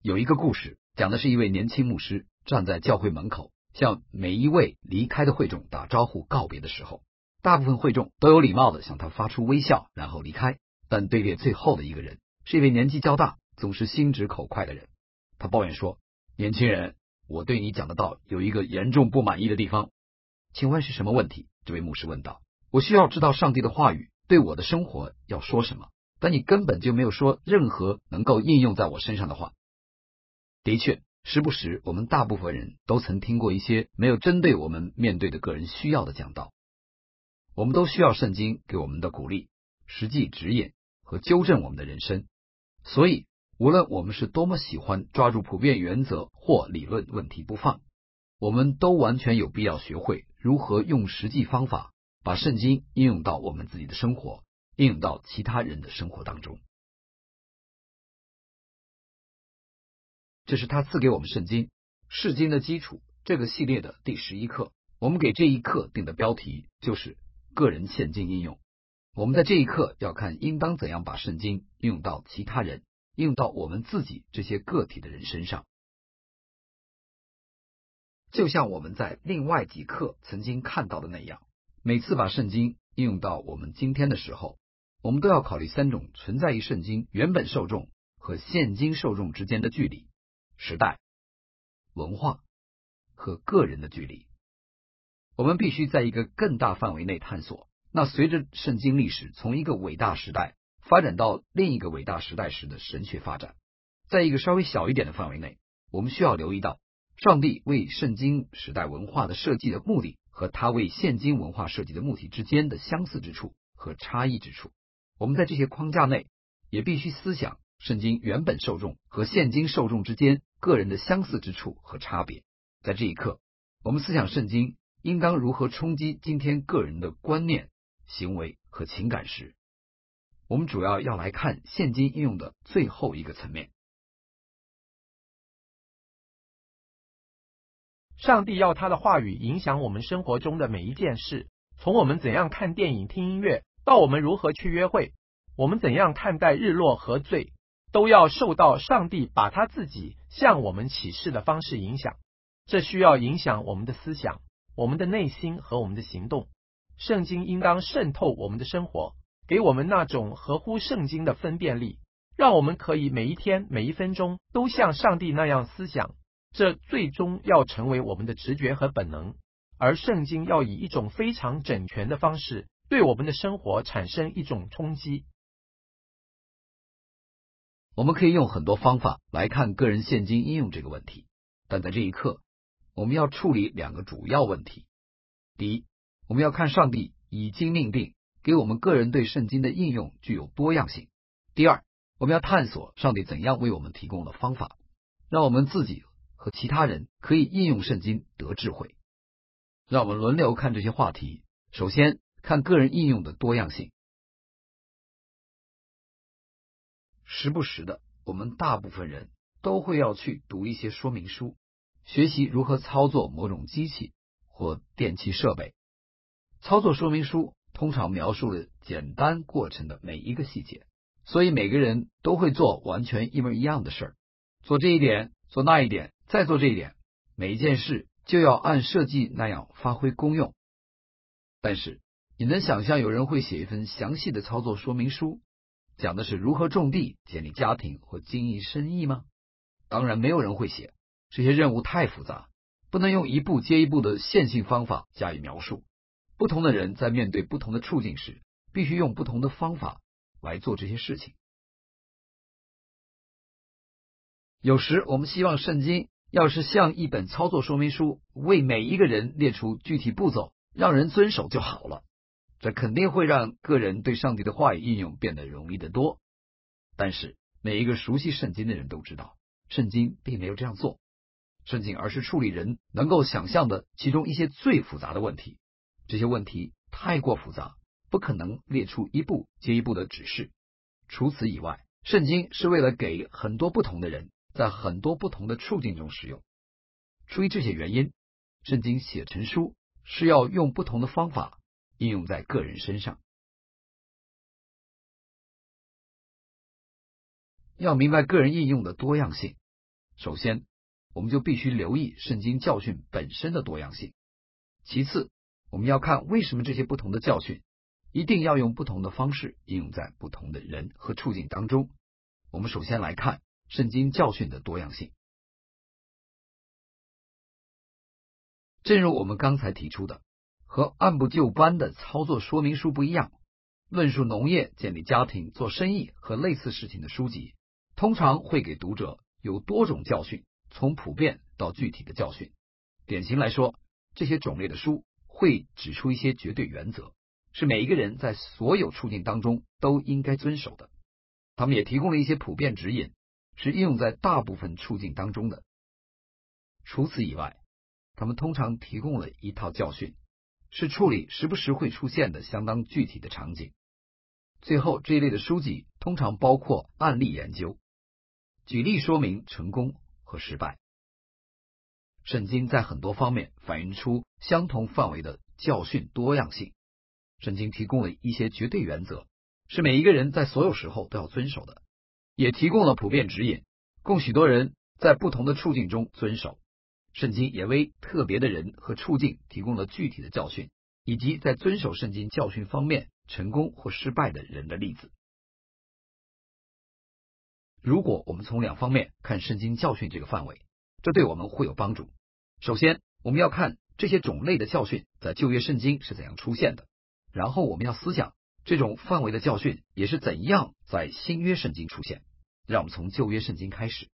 有一个故事，讲的是一位年轻牧师站在教会门口，向每一位离开的会众打招呼告别的时候，大部分会众都有礼貌地向他发出微笑，然后离开。但队列最后的一个人是一位年纪较大、总是心直口快的人。他抱怨说：“年轻人，我对你讲的道有一个严重不满意的地方。”请问是什么问题？这位牧师问道。我需要知道上帝的话语对我的生活要说什么，但你根本就没有说任何能够应用在我身上的话。的确，时不时我们大部分人都曾听过一些没有针对我们面对的个人需要的讲道。我们都需要圣经给我们的鼓励、实际指引和纠正我们的人生。所以无论我们是多么喜欢抓住普遍原则或理论问题不放，我们都完全有必要学会如何用实际方法把圣经应用到我们自己的生活，应用到其他人的生活当中。这是他赐给我们圣经释经的基础这个系列的第11课。我们给这一课定的标题就是个人现今应用。我们在这一课要看应当怎样把圣经应用到其他人，应用到我们自己这些个体的人身上。就像我们在另外几课曾经看到的那样，每次把圣经应用到我们今天的时候，我们都要考虑3种存在于圣经原本受众和现今受众之间的距离：时代、文化和个人的距离。我们必须在一个更大范围内探索，那随着圣经历史从一个伟大时代发展到另一个伟大时代时的神学发展。在一个稍微小一点的范围内，我们需要留意到上帝为圣经时代文化的设计的目的和他为现今文化设计的目的之间的相似之处和差异之处。我们在这些框架内也必须思想圣经原本受众和现今受众之间个人的相似之处和差别。在这一课，我们思想圣经应当如何冲击今天个人的观念、行为和情感时，我们主要来看现今应用的最后一个层面。 上帝要他的话语影响我们生活中的每一件事，从我们怎样看电影、听音乐，到我们如何去约会，我们怎样看待日落和罪，都要受到上帝把他自己向我们启示的方式影响。这需要影响我们的思想、我们的内心和我们的行动。圣经应当渗透我们的生活，给我们那种合乎圣经的分辨力，让我们可以每一天、每一分钟都像上帝那样思想。这最终要成为我们的直觉和本能，而圣经要以一种非常整全的方式对我们的生活产生一种冲击。 我们可以用很多方法来看个人现今应用这个问题，但在这一课我们要处理2个主要问题。第一，我们要看上帝已经命定给我们个人对圣经的应用具有多样性。第二，我们要探索上帝怎样为我们提供了方法，让我们自己和其他人可以应用圣经得智慧。让我们轮流看这些话题。首先看个人应用的多样性。时不时的，我们大部分人都会要去读一些说明书，学习如何操作某种机器或电气设备。操作说明书通常描述了简单过程的每一个细节，所以每个人都会做完全一模一样的事儿，做这一点，做那一点，再做这一点，每一件事就要按设计那样发挥功用。但是你能想象有人会写一份详细的操作说明书，讲的是如何种地、建立家庭或经营生意吗？当然没有人会写，这些任务太复杂，不能用一步接一步的线性方法加以描述。不同的人在面对不同的处境时，必须用不同的方法来做这些事情。有时我们希望圣经要是像一本操作说明书，为每一个人列出具体步骤，让人遵守就好了。这肯定会让个人对上帝的话语应用变得容易得多。但是每一个熟悉圣经的人都知道，圣经并没有这样做。圣经而是处理人能够想象的其中一些最复杂的问题。这些问题太过复杂，不可能列出一步接一步的指示。除此以外，圣经是为了给很多不同的人在很多不同的处境中使用。出于这些原因，圣经写成书是要用不同的方法应用在个人身上。要明白个人应用的多样性， 首先，我们就必须留意圣经教训本身的多样性。其次，我们要看为什么这些不同的教训一定要用不同的方式应用在不同的人和处境当中。我们首先来看圣经教训的多样性。正如我们刚才提出的，和按部就班的操作说明书不一样，论述农业、建立家庭、做生意和类似事情的书籍，通常会给读者有多种教训，从普遍到具体的教训。典型来说，这些种类的书会指出一些绝对原则，是每一个人在所有处境当中都应该遵守的。他们也提供了一些普遍指引，是应用在大部分处境当中的。除此以外，他们通常提供了一套教训，是处理时不时会出现的相当具体的场景。最后，这一类的书籍通常包括案例研究，举例说明成功和失败。圣经在很多方面反映出相同范围的教训多样性。圣经提供了一些绝对原则，是每一个人在所有时候都要遵守的，也提供了普遍指引，供许多人在不同的处境中遵守。圣经也为特别的人和处境提供了具体的教训，以及在遵守圣经教训方面成功或失败的人的例子。如果我们从两方面看圣经教训这个范围，这对我们会有帮助。首先，我们要看这些种类的教训在旧约圣经是怎样出现的，然后我们要思想这种范围的教训也是怎样在新约圣经出现。让我们从旧约圣经开始。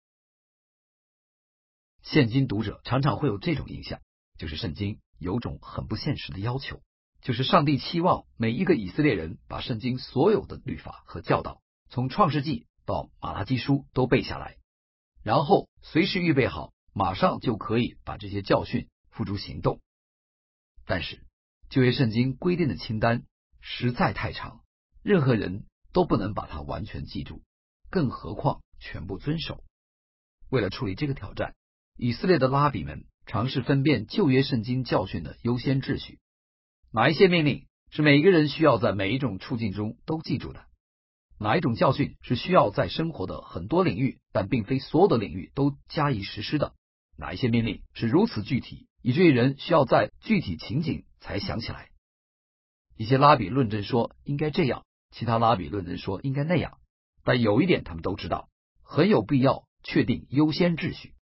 现今读者常常会有这种印象，就是圣经有种很不现实的要求，就是上帝期望每一个以色列人把圣经所有的律法和教导，从创世纪到马拉基书都背下来，然后随时预备好，马上就可以把这些教训付诸行动。但是旧约圣经规定的清单实在太长，任何人都不能把它完全记住，更何况全部遵守。为了处理这个挑战，以色列的拉比们尝试分辨旧约圣经教训的优先秩序，哪一些命令是每一个人需要在每一种处境中都记住的，哪一种教训是需要在生活的很多领域但并非所有的领域都加以实施的，哪一些命令是如此具体以至于人需要在具体情景才想起来。一些拉比论证说应该这样，其他拉比论证说应该那样，但有一点他们都知道，很有必要确定优先秩序。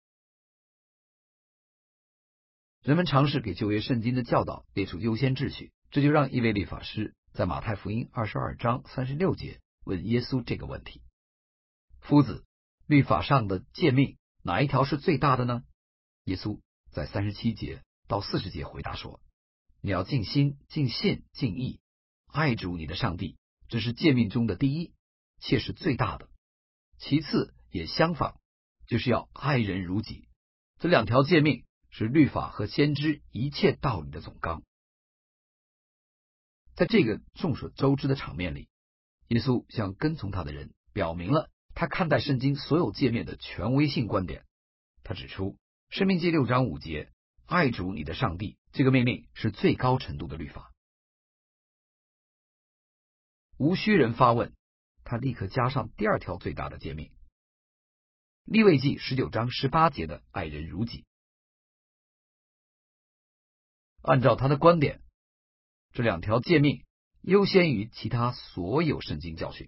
人们尝试给旧约圣经的教导列出优先秩序，这就让一位律法师在马太福音22章36节问耶稣这个问题：夫子，律法上的诫命哪一条是最大的呢？耶稣在37节到40节回答说：你要尽心、尽性、尽意爱主你的上帝，这是诫命中的第一，且是最大的。其次也相仿，就是要爱人如己。这两条诫命是律法和先知一切道理的总纲。在这个众所周知的场面里，耶稣向跟从他的人表明了他看待圣经所有诫命的权威性观点。他指出，申命记6章5节爱主你的上帝这个命令是最高程度的律法。无需人发问，他立刻加上第二条最大的诫命，利未记19章18节的爱人如己。按照他的观点，这两条诫命优先于其他所有圣经教训。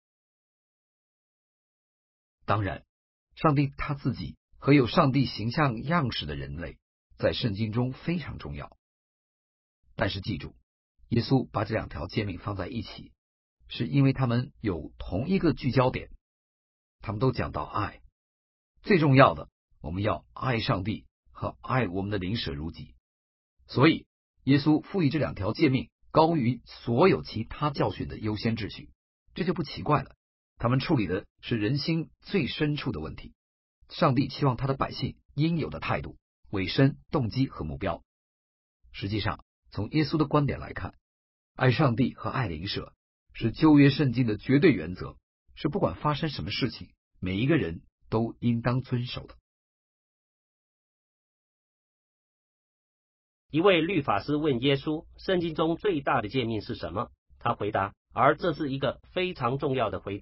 当然，上帝他自己和有上帝形象样式的人类在圣经中非常重要。但是记住，耶稣把这两条诫命放在一起，是因为他们有同一个聚焦点，他们都讲到爱。最重要的，我们要爱上帝和爱我们的邻舍如己。所以耶稣赋予这两条诫命高于所有其他教训的优先秩序，这就不奇怪了。他们处理的是人心最深处的问题，上帝期望他的百姓应有的态度、委身、动机和目标。实际上，从耶稣的观点来看，爱上帝和爱邻舍是旧约圣经的绝对原则，是不管发生什么事情，每一个人都应当遵守的。 一位律法师问耶稣，圣经中最大的诫命是什么？他回答，而这是一个非常重要的回答。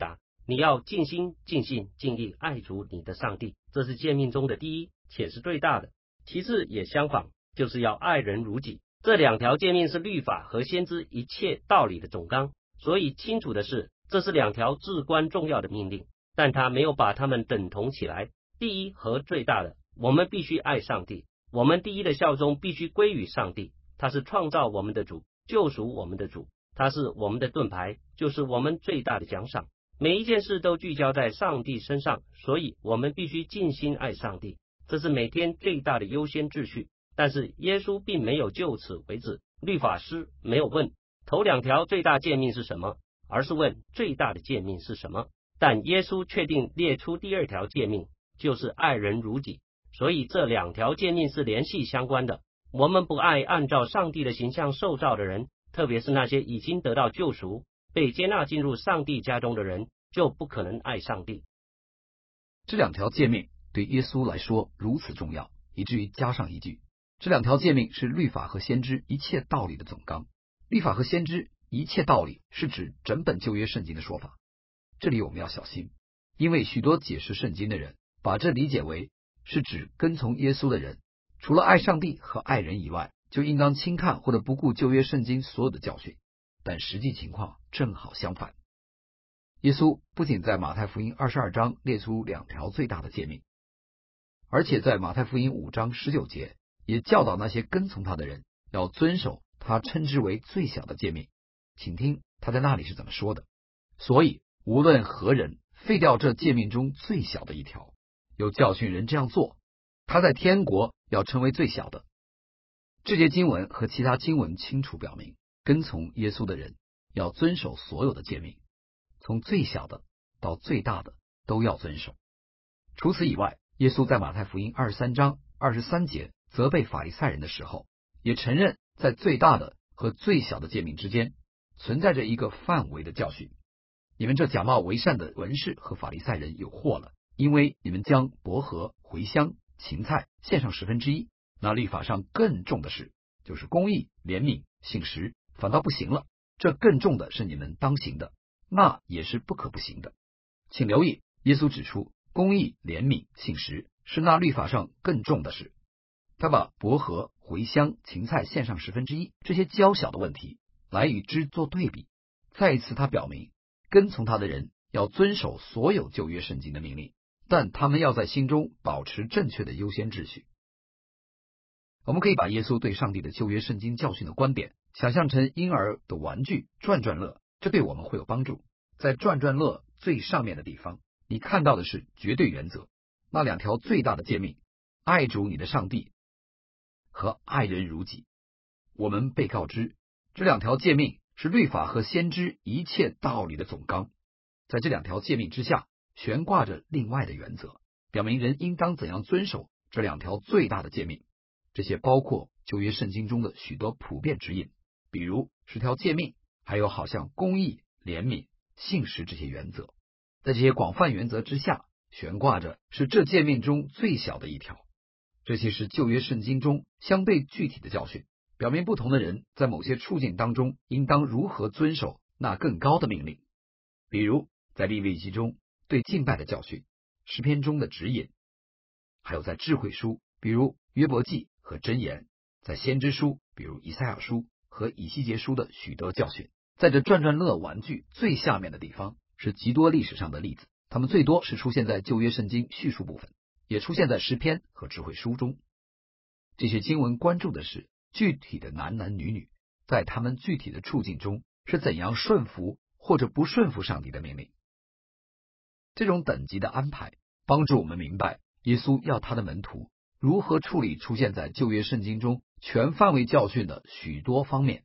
你要尽心、尽性、尽力爱主你的上帝，这是诫命中的第一，且是最大的。其次也相仿，就是要爱人如己。这两条诫命是律法和先知一切道理的总纲，所以清楚的是，这是两条至关重要的命令，但他没有把它们等同起来。第一和最大的，我们必须爱上帝，我们第一的效忠必须归于上帝，他是创造我们的主，救赎我们的主，他是我们的盾牌，就是我们最大的奖赏。每一件事都聚焦在上帝身上，所以我们必须尽心爱上帝，这是每天最大的优先秩序。但是耶稣并没有就此为止，律法师没有问头两条最大诫命是什么，而是问最大的诫命是什么。但耶稣确定列出第二条诫命，就是爱人如己，所以这两条诫命是联系相关的。我们不爱按照上帝的形象受造的人，特别是那些已经得到救赎、被接纳进入上帝家中的人，就不可能爱上帝。 这两条诫命对耶稣来说如此重要，以至于加上一句，这两条诫命是律法和先知一切道理的总纲。律法和先知一切道理是指整本旧约圣经的说法。这里我们要小心，因为许多解释圣经的人把这理解为是指跟从耶稣的人，除了爱上帝和爱人以外，就应当轻看或者不顾旧约圣经所有的教训。但实际情况正好相反。耶稣不仅在马太福音22章列出两条最大的诫命，而且在马太福音5章19节也教导那些跟从他的人要遵守他称之为最小的诫命。请听他在那里是怎么说的。所以无论何人废掉这诫命中最小的一条，又教训人这样做，他在天国要成为最小的。这节经文和其他经文清楚表明，跟从耶稣的人要遵守所有的诫命，从最小的到最大的都要遵守。除此以外，耶稣在马太福音23章23节责备法利赛人的时候，也承认在最大的和最小的诫命之间存在着一个范围的教训。你们这假冒为善的文士和法利赛人有祸了，因为你们将薄荷、茴香、芹菜献上1/10，那律法上更重的事，就是公义、怜悯、信实，反倒不行了。这更重的是你们当行的，那也是不可不行的。请留意，耶稣指出公义、怜悯、信实是那律法上更重的事。他把薄荷、茴香、芹菜献上1/10这些较小的问题来与之做对比。再一次他表明，跟从他的人要遵守所有旧约圣经的命令，但他们要在心中保持正确的优先秩序。我们可以把耶稣对上帝的旧约圣经教训的观点想象成婴儿的玩具转转乐，这对我们会有帮助。在转转乐最上面的地方，你看到的是绝对原则，那两条最大的诫命，爱主你的上帝和爱人如己。我们被告知这两条诫命是律法和先知一切道理的总纲。在这两条诫命之下悬挂着另外的原则，表明人应当怎样遵守这两条最大的诫命。这些包括旧约圣经中的许多普遍指引，比如10条诫命，还有好像公义、怜悯、信实这些原则。在这些广泛原则之下悬挂着是这诫命中最小的一条。这些是旧约圣经中相对具体的教训，表明不同的人在某些处境当中应当如何遵守那更高的命令。比如在利未记中对敬拜的教训，诗篇中的指引，还有在智慧书比如约伯记和箴言，在先知书比如以赛亚书和以西结书的许多教训。在这转转乐玩具最下面的地方是极多历史上的例子，它们最多是出现在旧约圣经叙述部分，也出现在诗篇和智慧书中。这些经文关注的是具体的男男女女在他们具体的处境中是怎样顺服或者不顺服上帝的命令。这种等级的安排帮助我们明白耶稣要他的门徒如何处理出现在旧约圣经中全范围教训的许多方面。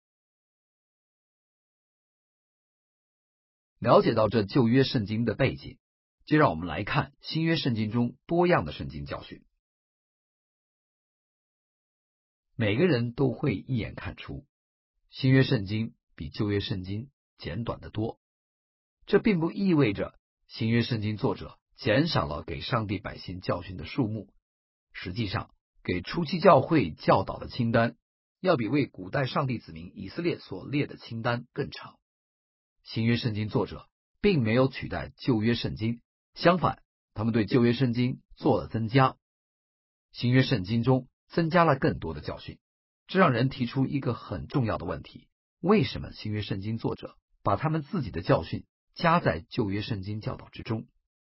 了解到这旧约圣经的背景，就让我们来看新约圣经中多样的圣经教训。每个人都会一眼看出，新约圣经比旧约圣经简短得多。这并不意味着新约圣经作者减少了给上帝百姓教训的数目，实际上给初期教会教导的清单要比为古代上帝子民以色列所列的清单更长。新约圣经作者并没有取代旧约圣经，相反，他们对旧约圣经做了增加。新约圣经中增加了更多的教训，这让人提出一个很重要的问题：为什么新约圣经作者把他们自己的教训加在旧约圣经教导之中？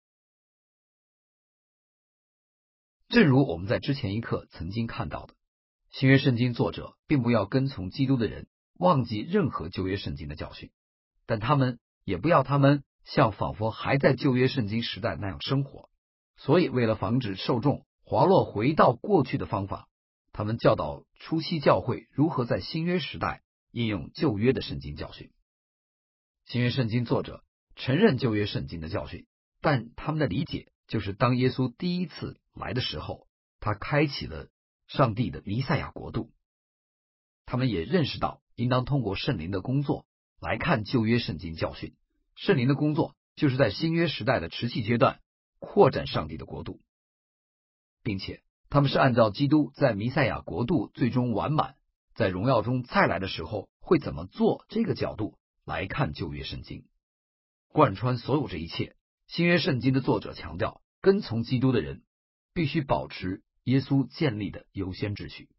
正如我们在之前一课曾经看到的，新约圣经作者并不要跟从基督的人忘记任何旧约圣经的教训，但他们也不要他们像仿佛还在旧约圣经时代那样生活。所以为了防止受众滑落回到过去的方法，他们教导初期教会如何在新约时代应用旧约的圣经教训。新约圣经作者承认旧约圣经的教训，但他们的理解就是当耶稣第一次来的时候，他开启了上帝的弥赛亚国度。他们也认识到应当通过圣灵的工作来看旧约圣经教训。圣灵的工作就是在新约时代的持续阶段扩展上帝的国度，并且他们是按照基督在弥赛亚国度最终完满，在荣耀中再来的时候会怎么做这个角度来看旧约圣经。贯穿所有这一切，新约圣经的作者强调，跟从基督的人必须保持耶稣建立的优先秩序。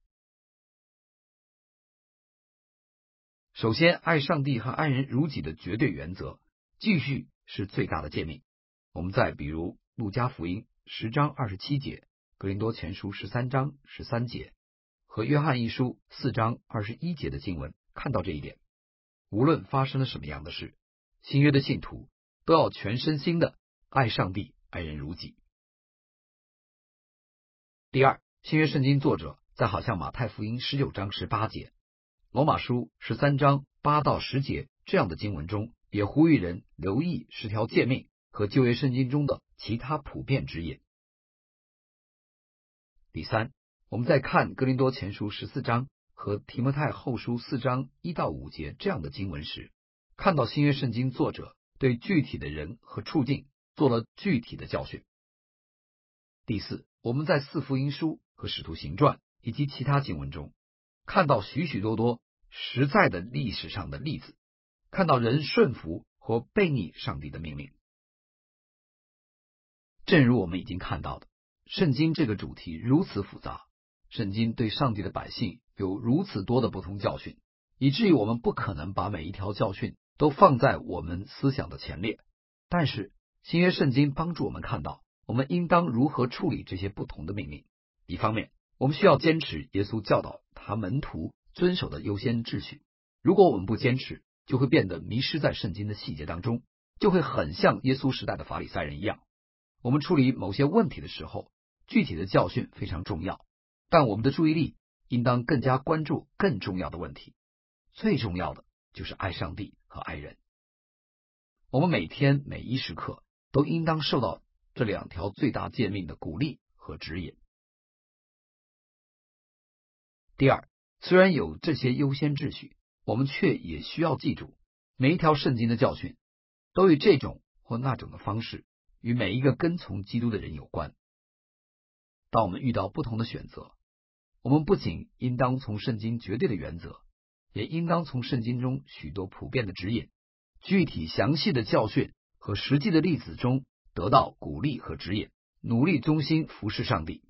首先，爱上帝和爱人如己的绝对原则继续是最大的诫命。我们再比如路加福音10章27节、哥林多前书13章13节和约翰一书4章21节的经文看到这一点。无论发生了什么样的事，新约的信徒都要全身心的爱上帝，爱人如己。第二，新约圣经作者在好像马太福音19章18节、罗马书13章8到10节这样的经文中，也呼吁人留意10条诫命和旧约圣经中的其他普遍之言。第三，我们在看哥林多前书14章和提摩太后书4章1到5节这样的经文时，看到新约圣经作者对具体的人和处境做了具体的教训。第四，我们在4福音书和使徒行传以及其他经文中看到许许多多实在的历史上的例子，看到人顺服或背逆上帝的命令。正如我们已经看到的，圣经这个主题如此复杂，圣经对上帝的百姓有如此多的不同教训，以至于我们不可能把每一条教训都放在我们思想的前列。但是新约圣经帮助我们看到我们应当如何处理这些不同的命令。一方面，我们需要坚持耶稣教导他门徒遵守的优先秩序。如果我们不坚持，就会变得迷失在圣经的细节当中，就会很像耶稣时代的法利赛人一样。我们处理某些问题的时候，具体的教训非常重要，但我们的注意力应当更加关注更重要的问题。最重要的就是爱上帝和爱人。我们每天每一时刻都应当受到这2条最大诫命的鼓励和指引。第二，虽然有这些优先秩序，我们却也需要记住，每一条圣经的教训都以这种或那种的方式与每一个跟从基督的人有关。当我们遇到不同的选择，我们不仅应当从圣经绝对的原则，也应当从圣经中许多普遍的指引、具体详细的教训和实际的例子中得到鼓励和指引，努力忠心服侍上帝。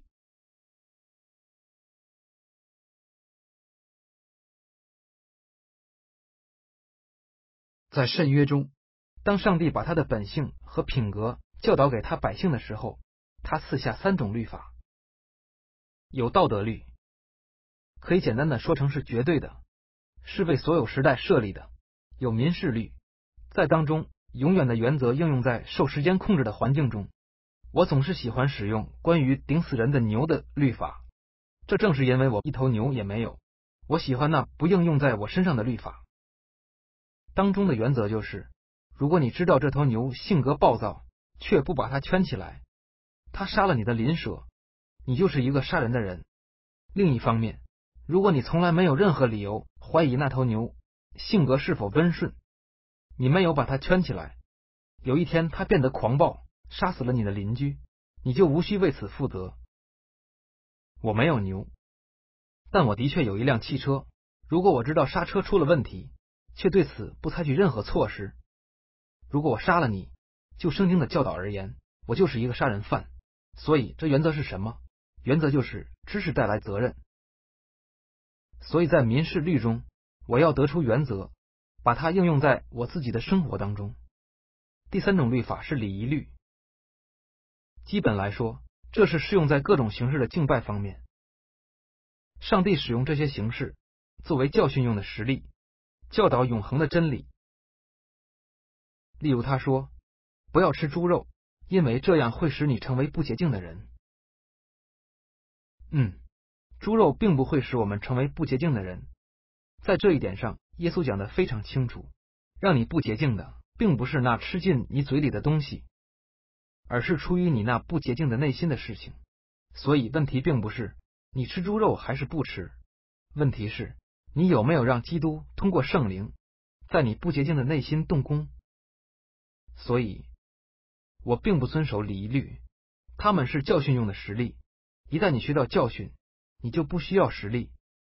在圣约中， 当上帝把他的本性和品格教导给他百姓的时候，他赐下3种律法。有道德律，可以简单的说成是绝对的，是为所有时代设立的。有民事律，在当中永远的原则应用在受时间控制的环境中。我总是喜欢使用关于顶死人的牛的律法，这正是因为我一头牛也没有。我喜欢那不应用在我身上的律法。当中的原则就是，如果你知道这头牛性格暴躁，却不把它圈起来，它杀了你的邻舍，你就是一个杀人的人。另一方面，如果你从来没有任何理由怀疑那头牛性格是否温顺，你没有把它圈起来，有一天它变得狂暴，杀死了你的邻居，你就无需为此负责。我没有牛，但我的确有一辆汽车。如果我知道刹车出了问题，却对此不采取任何措施， 如果我杀了你，就圣经的教导而言，我就是一个杀人犯。所以这原则是什么？原则就是知识带来责任。所以在民事律中，我要得出原则，把它应用在我自己的生活当中。第三种律法是礼仪律。基本来说，这是适用在各种形式的敬拜方面。上帝使用这些形式作为教训用的实例，教导永恒的真理。例如他说，不要吃猪肉，因为这样会使你成为不洁净的人。猪肉并不会使我们成为不洁净的人。在这一点上，耶稣讲得非常清楚，让你不洁净的并不是那吃进你嘴里的东西，而是出于你那不洁净的内心的事情。所以问题并不是你吃猪肉还是不吃，问题是你有没有让基督通过圣灵在你不洁净的内心动工。所以我并不遵守礼仪律，他们是教训用的实例。一旦你学到教训，你就不需要实例。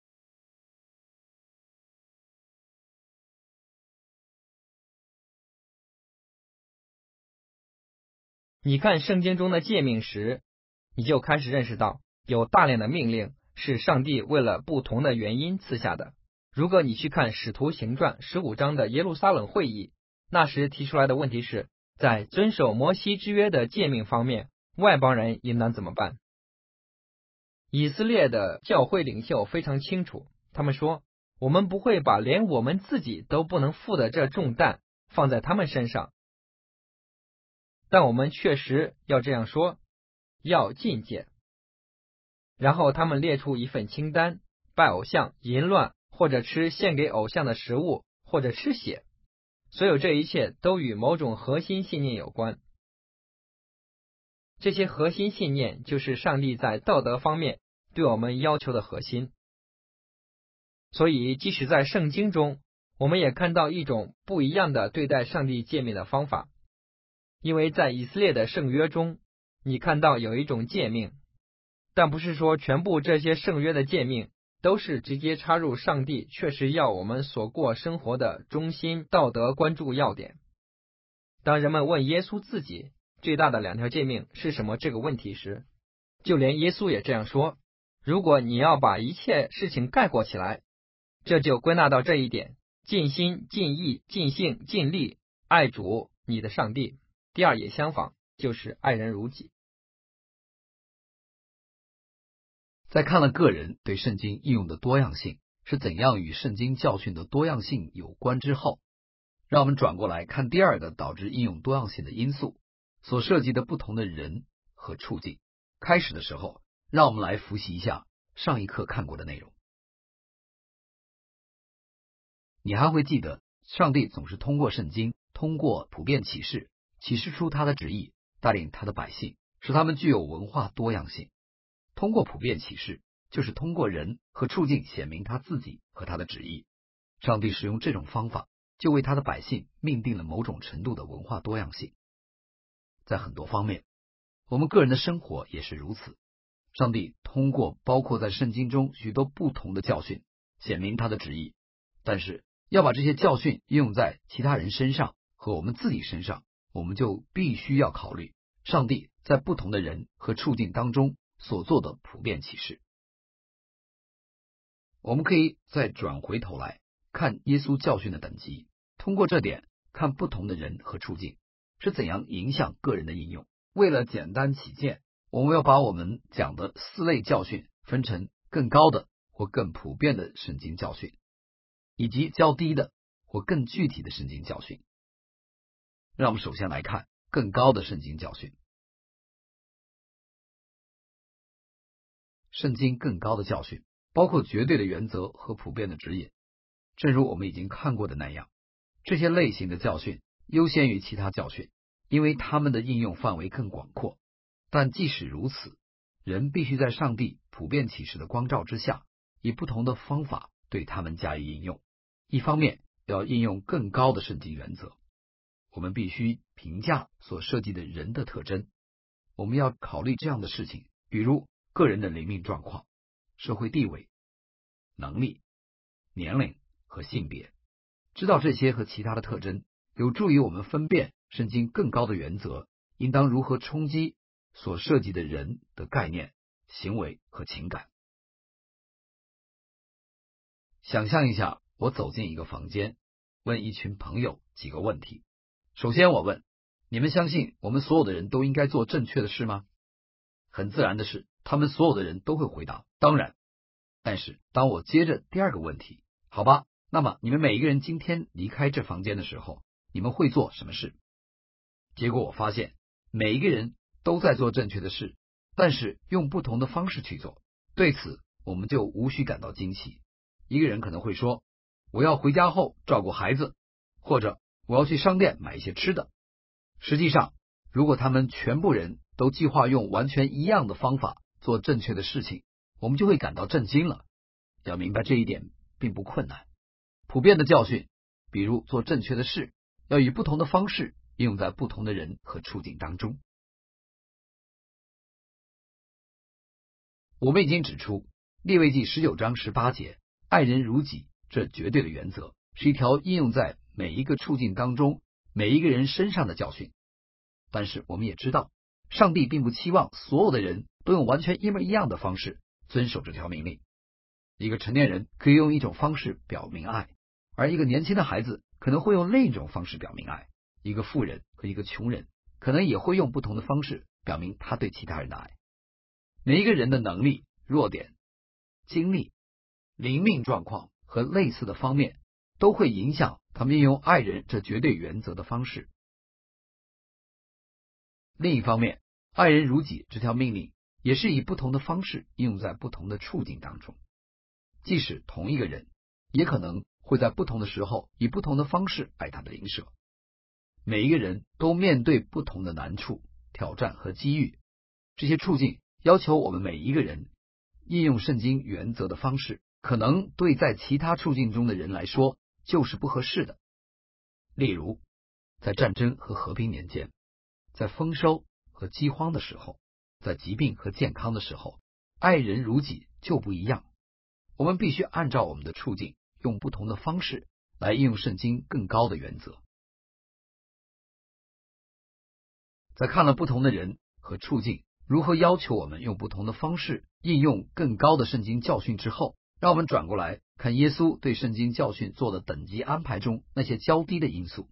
你看圣经中的诫命时，你就开始认识到有大量的命令是上帝为了不同的原因赐下的。如果你去看使徒行传15章的耶路撒冷会议，那时提出来的问题是，在遵守摩西之约的诫命方面，外邦人应当怎么办？以色列的教会领袖非常清楚，他们说，我们不会把连我们自己都不能负的这重担放在他们身上，但我们确实要这样说，要禁戒。然后他们列出一份清单，拜偶像、淫乱，或者吃献给偶像的食物，或者吃血。所有这一切都与某种核心信念有关。这些核心信念就是上帝在道德方面对我们要求的核心。所以即使在圣经中，我们也看到一种不一样的对待上帝诫命的方法。因为在以色列的圣约中，你看到有一种诫命，但不是说全部这些圣约的诫命都是直接插入上帝确实要我们所过生活的中心道德关注要点。当人们问耶稣自己最大的2条诫命是什么这个问题时，就连耶稣也这样说，如果你要把一切事情概括起来，这就归纳到这一点：尽心、尽意、尽性、尽力爱主你的上帝。第二也相仿，就是爱人如己。 在看了个人对圣经应用的多样性是怎样与圣经教训的多样性有关之后，让我们转过来看第二个导致应用多样性的因素所涉及的不同的人和处境。开始的时候，让我们来复习一下上一课看过的内容。你还会记得，上帝总是通过圣经，通过普遍启示，启示出他的旨意，带领他的百姓，使他们具有文化多样性。通过普遍启示，就是通过人和处境显明他自己和他的旨意。上帝使用这种方法，就为他的百姓命定了某种程度的文化多样性。在很多方面，我们个人的生活也是如此。上帝通过包括在圣经中许多不同的教训，显明他的旨意。但是要把这些教训应用在其他人身上和我们自己身上，我们就必须要考虑上帝在不同的人和处境当中所做的普遍启示。我们可以再转回头来看耶稣教训的等级，通过这点看不同的人和处境是怎样影响个人的应用。为了简单起见，我们要把我们讲的4类教训分成更高的或更普遍的圣经教训，以及较低的或更具体的圣经教训。让我们首先来看更高的圣经教训。圣经更高的教训包括绝对的原则和普遍的指引。正如我们已经看过的那样，这些类型的教训优先于其他教训，因为它们的应用范围更广阔。但即使如此，人必须在上帝普遍启示的光照之下，以不同的方法对它们加以应用。一方面要应用更高的圣经原则，我们必须评价所涉及的人的特征。我们要考虑这样的事情，比如个人的灵命状况、社会地位、能力、年龄和性别。知道这些和其他的特征， 有助于我们分辨圣经更高的原则应当如何冲击所涉及的人的概念、行为和情感。想象一下，我走进一个房间，问一群朋友几个问题。首先我问，你们相信我们所有的人都应该做正确的事吗？很自然的是，他们所有的人都会回答当然。但是当我接着第二个问题，好吧，那么你们每一个人今天离开这房间的时候，你们会做什么事？结果我发现每一个人都在做正确的事，但是用不同的方式去做。对此我们就无需感到惊奇。一个人可能会说，我要回家后照顾孩子，或者我要去商店买一些吃的。实际上，如果他们全部人都计划用完全一样的方法做正确的事情，我们就会感到震惊了。要明白这一点并不困难。普遍的教训，比如做正确的事，要以不同的方式应用在不同的人和处境当中。我们已经指出，利未记19章18节，爱人如己这绝对的原则，是一条应用在每一个处境当中每一个人身上的教训。但是我们也知道，上帝并不期望所有的人都用完全一模一样的方式遵守这条命令。一个成年人可以用一种方式表明爱，而一个年轻的孩子可能会用另一种方式表明爱。一个富人和一个穷人可能也会用不同的方式表明他对其他人的爱。每一个人的能力、弱点、经历、灵命状况和类似的方面都会影响他们运用爱人这绝对原则的方式。另一方面，爱人如己这条命令也是以不同的方式应用在不同的处境当中。即使同一个人，也可能会在不同的时候以不同的方式爱他的邻舍。每一个人都面对不同的难处、挑战和机遇，这些处境要求我们每一个人应用圣经原则的方式，可能对在其他处境中的人来说就是不合适的。例如，在战争和和平年间，在丰收和饥荒的时候，在疾病和健康的时候，爱人如己就不一样。我们必须按照我们的处境，用不同的方式来应用圣经更高的原则。在看了不同的人和处境如何要求我们用不同的方式应用更高的圣经教训之后，让我们转过来看耶稣对圣经教训做的等级安排中那些较低的因素。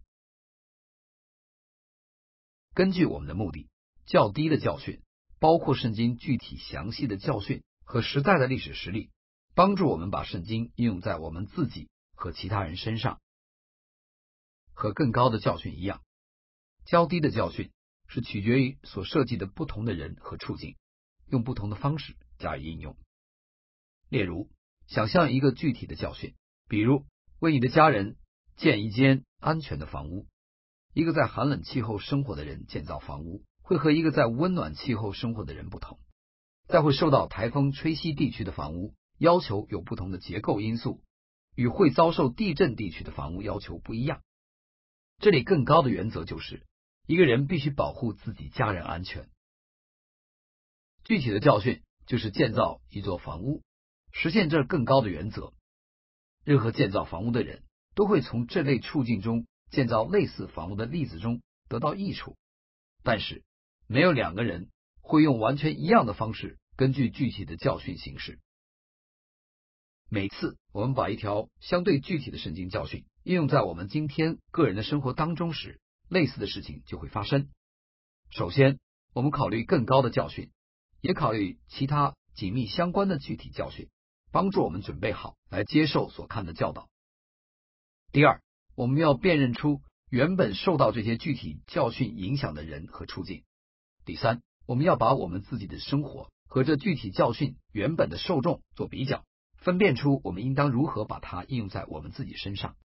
根据我们的目的，较低的教训包括圣经具体详细的教训和实在的历史实例，帮助我们把圣经应用在我们自己和其他人身上。和更高的教训一样，较低的教训是取决于所涉及的不同的人和处境，用不同的方式加以应用。例如，想象一个具体的教训，比如为你的家人建一间安全的房屋。一个在寒冷气候生活的人建造房屋，会和一个在温暖气候生活的人不同。在会受到台风吹袭地区的房屋，要求有不同的结构因素，与会遭受地震地区的房屋要求不一样。这里更高的原则就是，一个人必须保护自己家人安全。具体的教训就是建造一座房屋，实现这更高的原则。任何建造房屋的人都会从这类处境中建造类似房屋的例子中得到益处，但是没有两个人会用完全一样的方式根据具体的教训行事。每次我们把一条相对具体的圣经教训应用在我们今天个人的生活当中时，类似的事情就会发生。首先，我们考虑更高的教训，也考虑其他紧密相关的具体教训，帮助我们准备好来接受所看的教导。第二，我们要辨认出原本受到这些具体教训影响的人和处境。第三，我们要把我们自己的生活和这具体教训原本的受众做比较，分辨出我们应当如何把它应用在我们自己身上。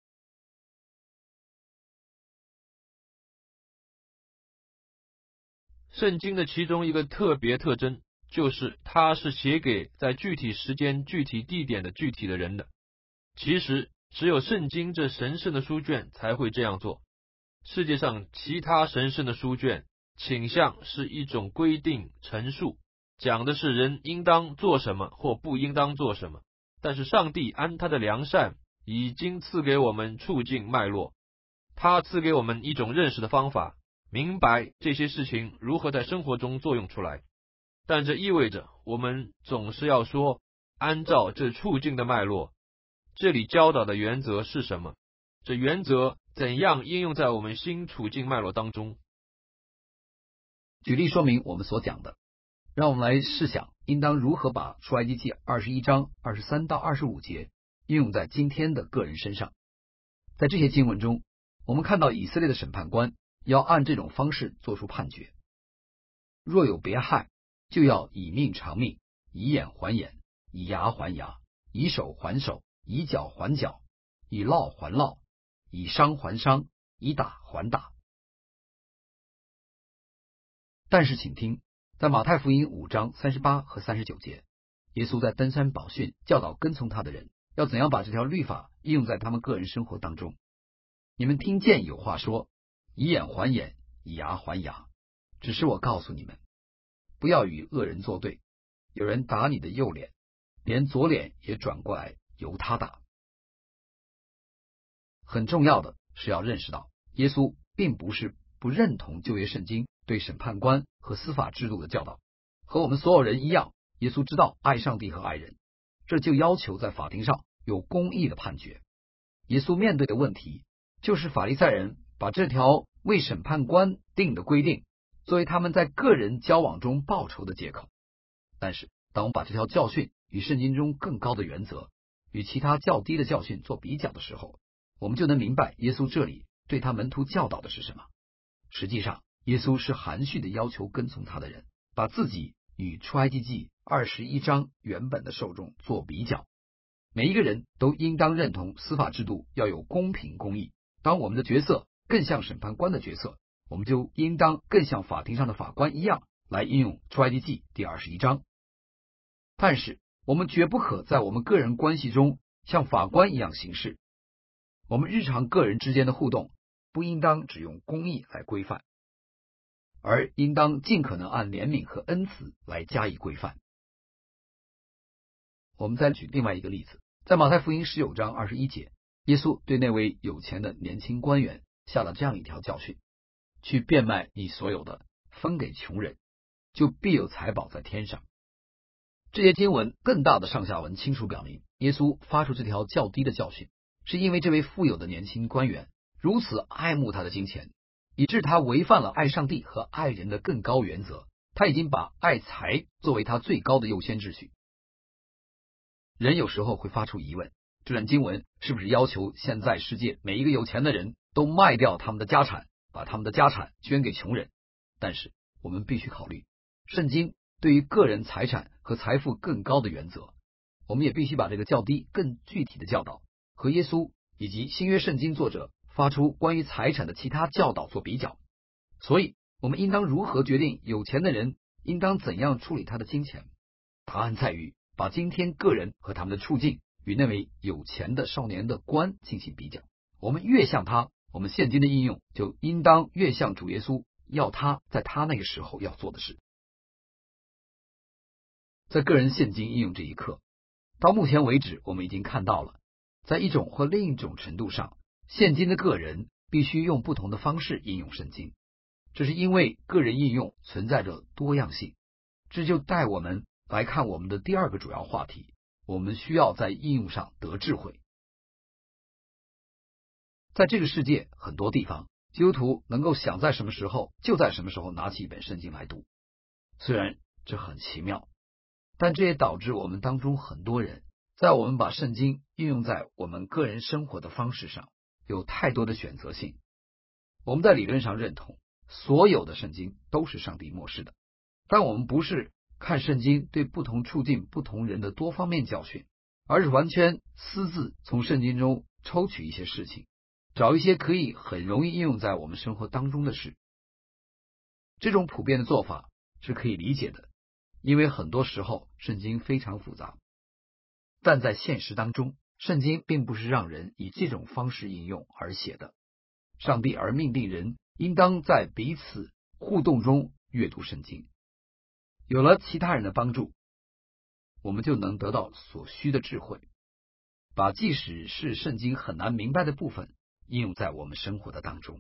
圣经的其中一个特别特征，就是它是写给在具体时间、具体地点的具体的人的。其实只有圣经这神圣的书卷才会这样做。世界上其他神圣的书卷倾向是一种规定陈述，讲的是人应当做什么或不应当做什么。但是上帝按他的良善已经赐给我们处境脉络， 他赐给我们一种认识的方法，明白这些事情如何在生活中作用出来。但这意味着我们总是要说，按照这处境的脉络，这里教导的原则是什么？这原则怎样应用在我们新处境脉络当中？ 举例说明我们所讲的，让我们来试想，应当如何把出埃及记21章23到25节应用在今天的个人身上。在这些经文中，我们看到以色列的审判官要按这种方式做出判决：若有别害，就要以命偿命，以眼还眼，以牙还牙，以手还手，以脚还脚，以烙还烙，以伤还伤，以打还打。但是请听，在马太福音5章38和39节，耶稣在登山宝训教导跟从他的人要怎样把这条律法应用在他们个人生活当中。你们听见有话说，以眼还眼，以牙还牙。只是我告诉你们，不要与恶人作对。有人打你的右脸，连左脸也转过来由他打。很重要的是要认识到，耶稣并不是不认同旧约圣经对审判官和司法制度的教导。和我们所有人一样，耶稣知道爱上帝和爱人，这就要求在法庭上有公义的判决。耶稣面对的问题就是法利赛人把这条为审判官定的规定作为他们在个人交往中报仇的借口。但是当我们把这条教训与圣经中更高的原则与其他较低的教训做比较的时候，我们就能明白耶稣这里对他门徒教导的是什么。实际上，耶稣是含蓄的要求跟从他的人把自己与出埃及记21章原本的受众做比较。每一个人都应当认同司法制度要有公平公义。当我们的角色更像审判官的角色，我们就应当更像法庭上的法官一样来应用出埃及记第21章。但是我们绝不可在我们个人关系中像法官一样行事。我们日常个人之间的互动不应当只用公义来规范，而应当尽可能按怜悯和恩慈来加以规范。我们再举另外一个例子，在马太福音19章21节，耶稣对那位有钱的年轻官员下了这样一条教训：去变卖你所有的，分给穷人，就必有财宝在天上。这些经文更大的上下文清楚表明，耶稣发出这条较低的教训，是因为这位富有的年轻官员如此爱慕他的金钱，以致他违反了爱上帝和爱人的更高原则。他已经把爱财作为他最高的优先秩序。人有时候会发出疑问，这段经文是不是要求现在世界每一个有钱的人都卖掉他们的家产，把他们的家产捐给穷人？但是我们必须考虑圣经对于个人财产和财富更高的原则。我们也必须把这个较低更具体的教导和耶稣以及新约圣经作者发出关于财产的其他教导做比较。所以我们应当如何决定有钱的人应当怎样处理他的金钱？答案在于把今天个人和他们的处境与那位有钱的少年的官进行比较。我们越像他，我们现今的应用就应当越像主耶稣要他在他那个时候要做的事。在个人现今应用这一课，到目前为止，我们已经看到了，在一种或另一种程度上，现今的个人必须用不同的方式应用圣经。这是因为个人应用存在着多样性。这就带我们来看我们的第二个主要话题，我们需要在应用上得智慧。在这个世界很多地方，基督徒能够想在什么时候就在什么时候拿起一本圣经来读。虽然这很奇妙，但这也导致我们当中很多人在我们把圣经应用在我们个人生活的方式上有太多的选择性。我们在理论上认同所有的圣经都是上帝默示的，但我们不是看圣经对不同处境不同人的多方面教训，而是完全私自从圣经中抽取一些事情，找一些可以很容易应用在我们生活当中的事。这种普遍的做法是可以理解的，因为很多时候圣经非常复杂，但在现实当中，圣经并不是让人以这种方式应用而写的。上帝而命令人应当在彼此互动中阅读圣经，有了其他人的帮助，我们就能得到所需的智慧，把即使是圣经很难明白的部分应用在我们生活的当中。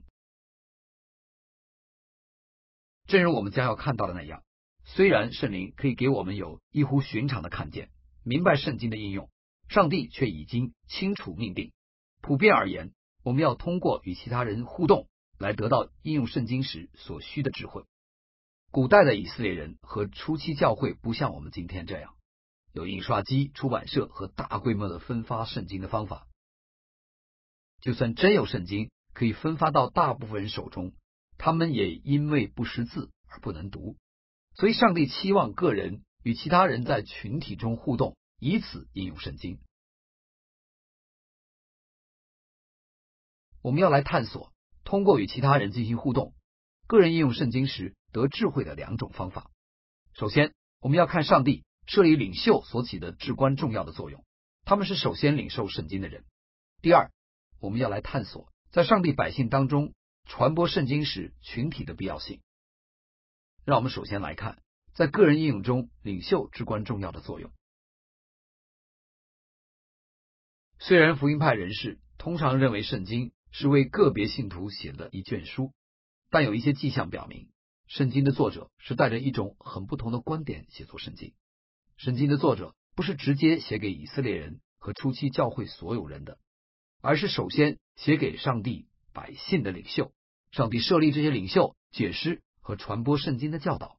正如我们将要看到的那样，虽然圣灵可以给我们有异乎寻常的看见，明白圣经的应用，上帝却已经清楚命定。普遍而言，我们要通过与其他人互动来得到应用圣经时所需的智慧。古代的以色列人和初期教会不像我们今天这样，有印刷机、出版社和大规模的分发圣经的方法。就算真有圣经可以分发到大部分人手中，他们也因为不识字而不能读。所以上帝期望个人与其他人在群体中互动，以此应用圣经。我们要来探索通过与其他人进行互动，个人应用圣经时得智慧的2种方法。首先，我们要看上帝设立领袖所起的至关重要的作用，他们是首先领受圣经的人。第二，我们要来探索在上帝百姓当中传播圣经时群体的必要性。让我们首先来看在个人应用中领袖至关重要的作用。虽然福音派人士通常认为圣经是为个别信徒写的一卷书，但有一些迹象表明，圣经的作者是带着一种很不同的观点写作圣经。圣经的作者不是直接写给以色列人和初期教会所有人的，而是首先写给上帝百姓的领袖。上帝设立这些领袖，解释和传播圣经的教导。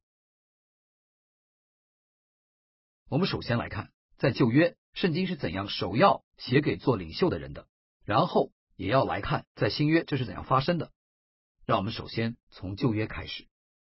我们首先来看，在旧约，圣经是怎样首要写给做领袖的人的，然后也要来看在新约这是怎样发生的。让我们首先从旧约开始。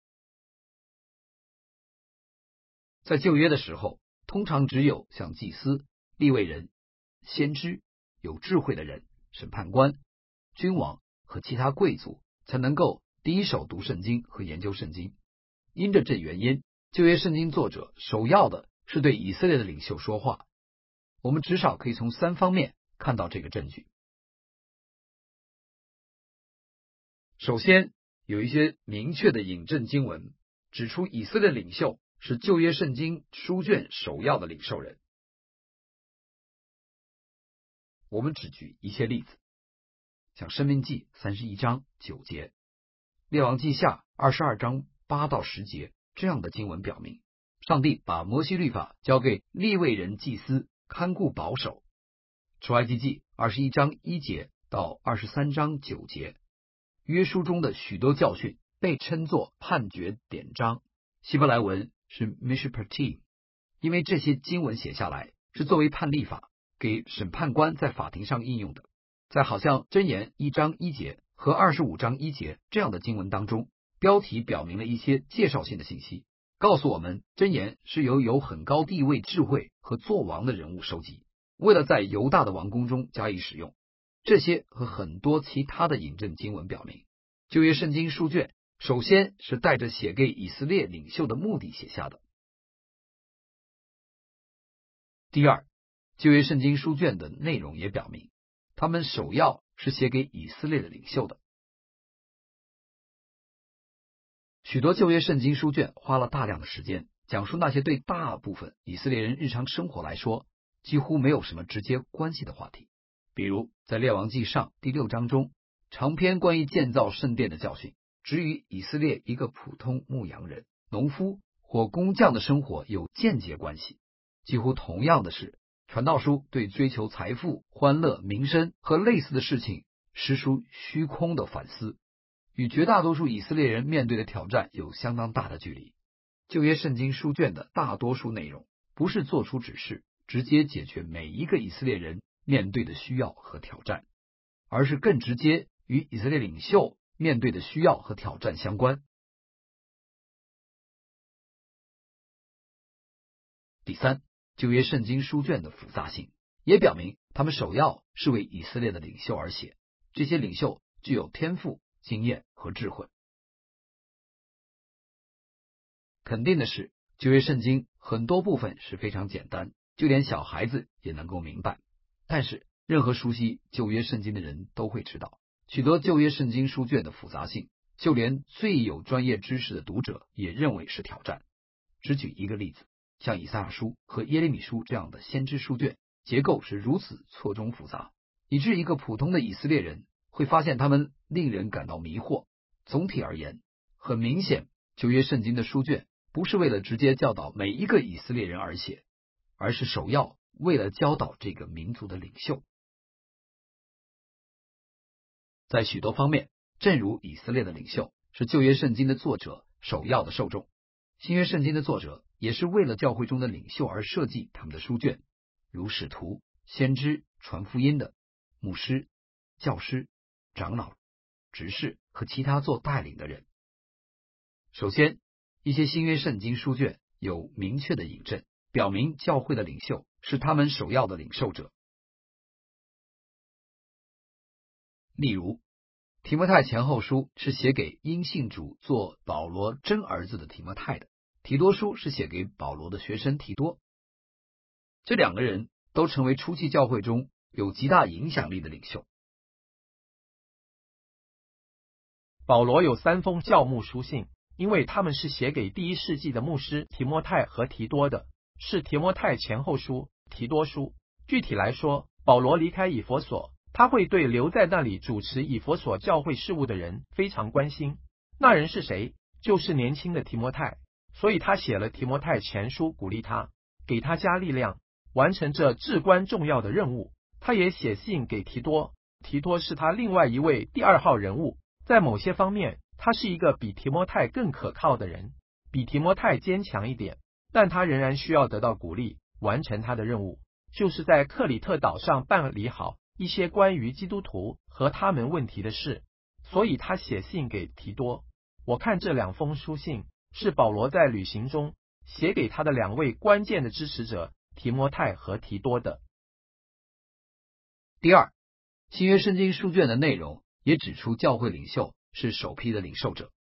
在旧约的时候，通常只有像祭司、利未人、先知、有智慧的人、审判官、君王和其他贵族才能够第一手读圣经和研究圣经。因着这原因，旧约圣经作者首要的是对以色列的领袖说话。我们至少可以从3方面看到这个证据。首先，有一些明确的引证经文指出以色列领袖是旧约圣经书卷首要的领受人。我们只举一些例子，像申命记31章9节、列王记下22章8到10节这样的经文表明，上帝把摩西律法交给利未人祭司看顾保守。出埃及记21章1节到23章9节，约书中的许多教训被称作判决典章，希伯来文是 mishpatim， 因为这些经文写下来是作为判例法，给审判官在法庭上应用的。在好像箴言1章1节和25章1节这样的经文当中，标题表明了一些介绍性的信息，告诉我们箴言是由有很高地位、智慧和作王的人物收集，为了在犹大的王宫中加以使用。这些和很多其他的引证经文表明，旧约圣经书卷首先是带着写给以色列领袖的目的写下的。第二，旧约圣经书卷的内容也表明，他们首要是写给以色列的领袖的。许多旧约圣经书卷花了大量的时间讲述那些对大部分以色列人日常生活来说几乎没有什么直接关系的话题。比如在列王记上第6章中，长篇关于建造圣殿的教训，只与以色列一个普通牧羊人、农夫或工匠的生活有间接关系。几乎同样的是，传道书对追求财富、欢乐、名声和类似的事情实属虚空的反思，与绝大多数以色列人面对的挑战有相当大的距离。旧约圣经书卷的大多数内容不是做出指示，直接解决每一个以色列人面对的需要和挑战，而是更直接与以色列领袖面对的需要和挑战相关。第三，旧约圣经书卷的复杂性也表明他们首要是为以色列的领袖而写，这些领袖具有天赋、经验和智慧。肯定的是，旧约圣经很多部分是非常简单，就连小孩子也能够明白。但是任何熟悉旧约圣经的人都会知道，许多旧约圣经书卷的复杂性，就连最有专业知识的读者也认为是挑战。只举一个例子，像以赛亚书和耶利米书这样的先知书卷，结构是如此错综复杂，以致一个普通的以色列人会发现他们令人感到迷惑。总体而言，很明显，旧约圣经的书卷不是为了直接教导每一个以色列人而写，而是首要为了教导这个民族的领袖。在许多方面，正如以色列的领袖是旧约圣经的作者首要的受众，新约圣经的作者也是为了教会中的领袖而设计他们的书卷，如使徒、先知、传福音的牧师、教师、长老、执事和其他做带领的人。首先，一些新约圣经书卷有明确的引证，表明教会的领袖是他们首要的领受者。例如，提摩太前后书是写给因信主做保罗真儿子的提摩太的，提多书是写给保罗的学生提多。这两个人都成为初期教会中有极大影响力的领袖。 保罗有3封教牧书信，因为他们是写给第1世纪的牧师提摩太和提多的，是提摩太前后书、提多书。具体来说，保罗离开以弗所，他会对留在那里主持以弗所教会事务的人非常关心。那人是谁？就是年轻的提摩太，所以他写了提摩太前书，鼓励他，给他加力量，完成这至关重要的任务。他也写信给提多，提多是他另外一位第2号人物，在某些方面，他是一个比提摩太更可靠的人，比提摩太坚强一点，但他仍然需要得到鼓励，完成他的任务，就是在克里特岛上办理好一些关于基督徒和他们问题的事，所以他写信给提多。我看这2封书信是保罗在旅行中写给他的2位关键的支持者提摩太和提多的。 第二，新约圣经书卷的内容也指出教会领袖是首批的领受者。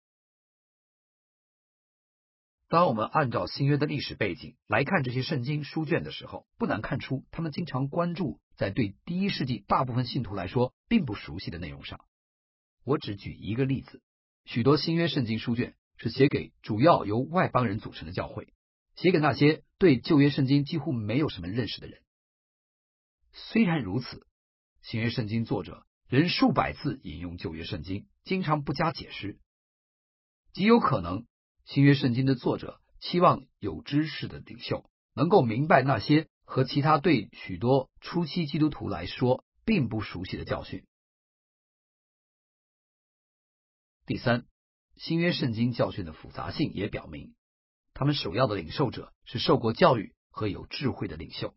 当我们按照新约的历史背景来看这些圣经书卷的时候，不难看出他们经常关注在对第1世纪大部分信徒来说并不熟悉的内容上。我只举一个例子，许多新约圣经书卷是写给主要由外邦人组成的教会，写给那些对旧约圣经几乎没有什么认识的人。虽然如此，新约圣经作者仍数百次引用旧约圣经，经常不加解释，极有可能新约圣经的作者期望有知识的领袖能够明白那些和其他对许多初期基督徒来说并不熟悉的教训。第三，新约圣经教训的复杂性也表明，他们首要的领受者是受过教育和有智慧的领袖。